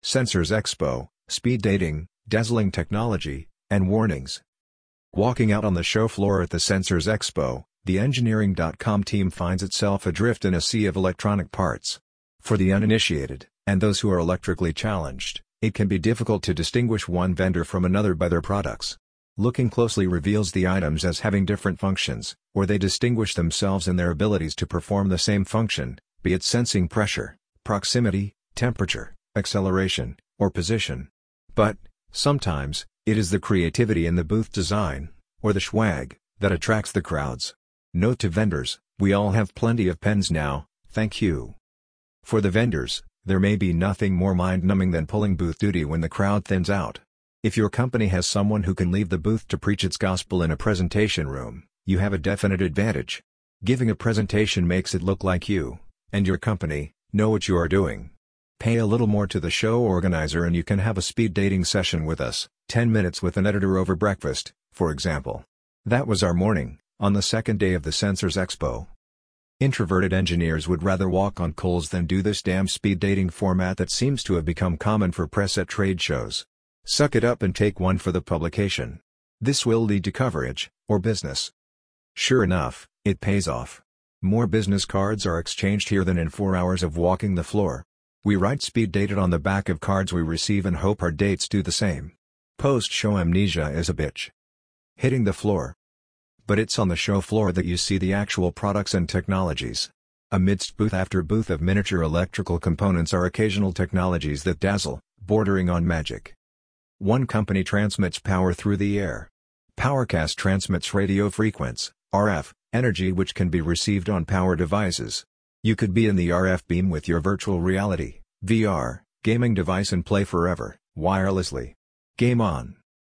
Sensors Expo, speed dating, dazzling technology, and warnings. Walking out on the show floor at the Sensors Expo, the Engineering.com team finds itself adrift in a sea of electronic parts. For the uninitiated, and those who are electrically challenged, it can be difficult to distinguish one vendor from another by their products. Looking closely reveals the items as having different functions, or they distinguish themselves in their abilities to perform the same function, be it sensing pressure, proximity, temperature, acceleration, or position. But, sometimes, it is the creativity in the booth design, or the swag, that attracts the crowds. Note to vendors, we all have plenty of pens now, thank you. For the vendors, there may be nothing more mind-numbing than pulling booth duty when the crowd thins out. If your company has someone who can leave the booth to preach its gospel in a presentation room, you have a definite advantage. Giving a presentation makes it look like you, and your company, know what you are doing. Pay a little more to the show organizer and you can have a speed dating session with us, 10 minutes with an editor over breakfast, for example. That was our morning, on the second day of the Sensors Expo. Introverted engineers would rather walk on coals than do this damn speed dating format that seems to have become common for press at trade shows. Suck it up and take one for the publication. This will lead to coverage, or business. Sure enough, it pays off. More business cards are exchanged here than in 4 hours of walking the floor. We write speed dated on the back of cards we receive and hope our dates do the same. Post-show amnesia is a bitch. Hitting the floor. But it's on the show floor that you see the actual products and technologies. Amidst booth after booth of miniature electrical components are occasional technologies that dazzle, bordering on magic. One company transmits power through the air. PowerCast transmits radio frequency, RF, energy which can be received on power devices. You could be in the RF beam with your virtual reality, VR, gaming device and play forever, wirelessly. Game on.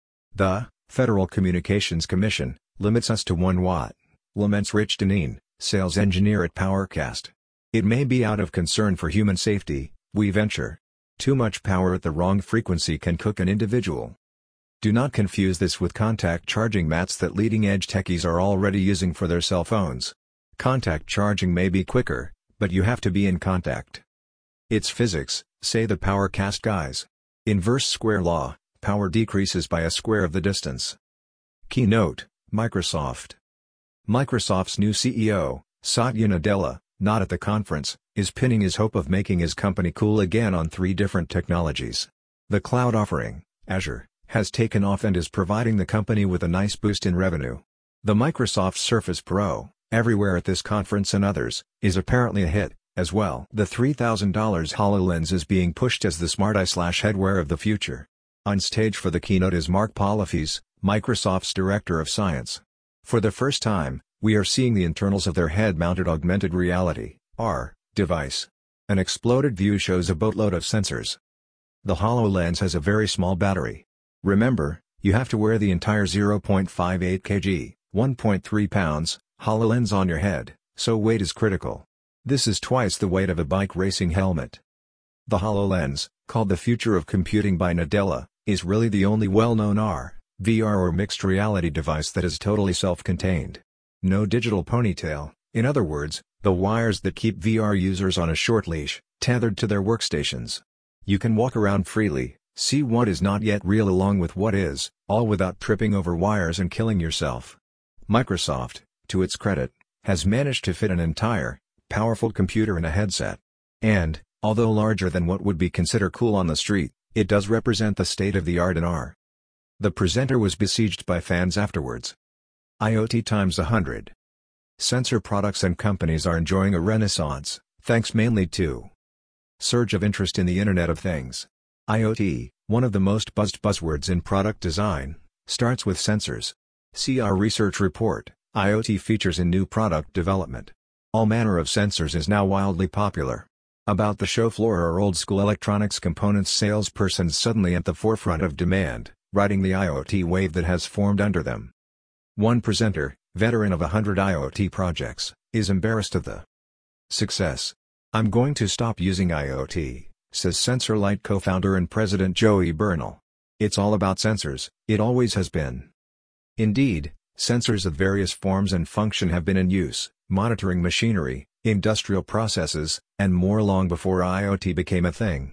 The Federal Communications Commission limits us to 1 watt, laments Rich Deneen, sales engineer at PowerCast. It may be out of concern for human safety, we venture. Too much power at the wrong frequency can cook an individual. Do not confuse this with contact charging mats that leading-edge techies are already using for their cell phones. Contact charging may be quicker, but you have to be in contact. It's physics, say the PowerCast guys. Inverse square law, power decreases by a square of the distance. Keynote, Microsoft. Microsoft's new CEO, Satya Nadella, not at the conference, is pinning his hope of making his company cool again on 3 different technologies. The cloud offering, Azure, has taken off and is providing the company with a nice boost in revenue. The Microsoft Surface Pro, everywhere at this conference and others, is apparently a hit, as well. The $3,000 HoloLens is being pushed as the smart eye/headwear of the future. On stage for the keynote is Mark Polyphys, Microsoft's Director of Science. For the first time, we are seeing the internals of their head-mounted augmented reality, AR, device. An exploded view shows a boatload of sensors. The HoloLens has a very small battery. Remember, you have to wear the entire 0.58 kg, 1.3 pounds, HoloLens on your head, so weight is critical. This is twice the weight of a bike racing helmet. The HoloLens, called the future of computing by Nadella, is really the only well-known AR, VR or mixed reality device that is totally self-contained. No digital ponytail, in other words, the wires that keep VR users on a short leash, tethered to their workstations. You can walk around freely, see what is not yet real along with what is, all without tripping over wires and killing yourself. Microsoft, to its credit, has managed to fit an entire, powerful computer in a headset. And, although larger than what would be considered cool on the street, it does represent the state of the art in AR. The presenter was besieged by fans afterwards. IoT times 100. Sensor products and companies are enjoying a renaissance, thanks mainly to surge of interest in the Internet of Things. IoT, one of the most buzzed buzzwords in product design, starts with sensors. See our research report, IoT features in new product development. All manner of sensors is now wildly popular. About the show floor are old-school electronics components salespersons suddenly at the forefront of demand, riding the IoT wave that has formed under them. One presenter, veteran of 100 IoT projects, is embarrassed of the success. "I'm going to stop using IoT," says SensorLight co-founder and president Joey Bernal. "It's all about sensors, it always has been." Indeed, sensors of various forms and function have been in use, monitoring machinery, industrial processes, and more long before IoT became a thing.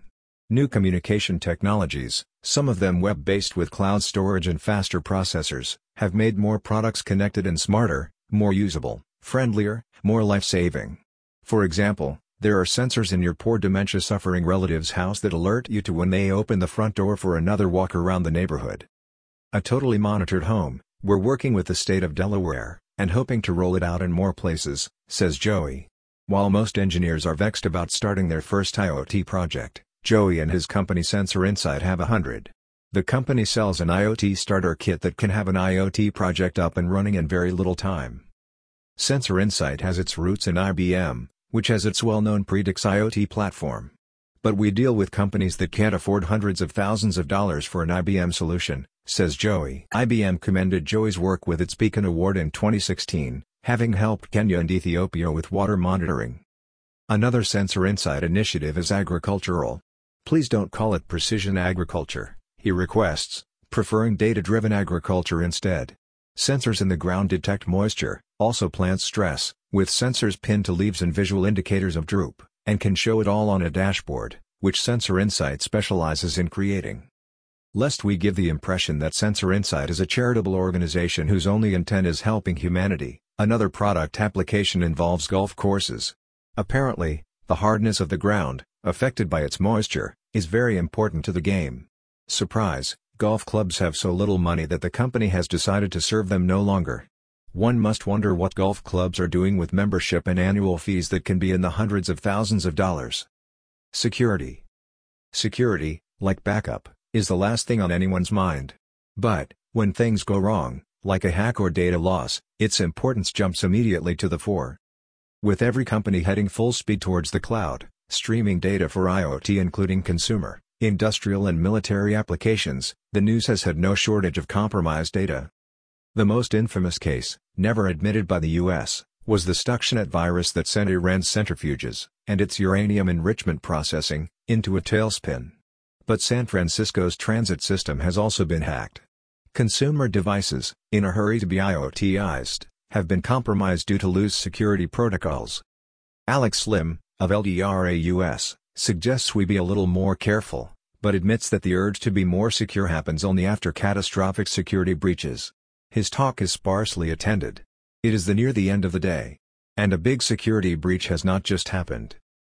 New communication technologies, some of them web-based with cloud storage and faster processors, have made more products connected and smarter, more usable, friendlier, more life-saving. For example, there are sensors in your poor dementia-suffering relative's house that alert you to when they open the front door for another walk around the neighborhood. A totally monitored home. We're working with the state of Delaware, and hoping to roll it out in more places, says Joey. While most engineers are vexed about starting their first IoT project, Joey and his company Sensor Insight have 100. The company sells an IoT starter kit that can have an IoT project up and running in very little time. Sensor Insight has its roots in IBM, which has its well-known Predix IoT platform. But we deal with companies that can't afford hundreds of thousands of dollars for an IBM solution, says Joey. IBM commended Joey's work with its Beacon Award in 2016, having helped Kenya and Ethiopia with water monitoring. Another Sensor Insight initiative is agricultural. Please don't call it precision agriculture, he requests, preferring data-driven agriculture instead. Sensors in the ground detect moisture, also plant stress, with sensors pinned to leaves and visual indicators of droop, and can show it all on a dashboard, which Sensor Insight specializes in creating. Lest we give the impression that Sensor Insight is a charitable organization whose only intent is helping humanity, another product application involves golf courses. Apparently, the hardness of the ground, affected by its moisture, is very important to the game. Surprise, golf clubs have so little money that the company has decided to serve them no longer. One must wonder what golf clubs are doing with membership and annual fees that can be in the hundreds of thousands of dollars. Security. Security, like backup, is the last thing on anyone's mind. But, when things go wrong, like a hack or data loss, its importance jumps immediately to the fore. With every company heading full speed towards the cloud, streaming data for IoT including consumer, industrial and military applications, the news has had no shortage of compromised data. The most infamous case, never admitted by the U.S., was the Stuxnet virus that sent Iran's centrifuges, and its uranium enrichment processing, into a tailspin. But San Francisco's transit system has also been hacked. Consumer devices, in a hurry to be IoTized, have been compromised due to loose security protocols. Alex Slim, of LDRA US, suggests we be a little more careful, but admits that the urge to be more secure happens only after catastrophic security breaches. His talk is sparsely attended. It is near the end of the day. And a big security breach has not just happened.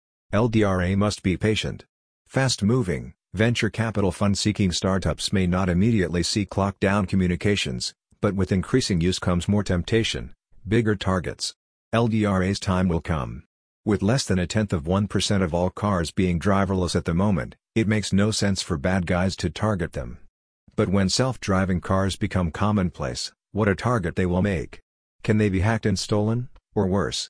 LDRA must be patient. Fast-moving, venture capital fund-seeking startups may not immediately seek lockdown communications, but with increasing use comes more temptation, bigger targets. LDRA's time will come. With less than 0.1% of all cars being driverless at the moment, it makes no sense for bad guys to target them. But when self-driving cars become commonplace, what a target they will make. Can they be hacked and stolen, or worse,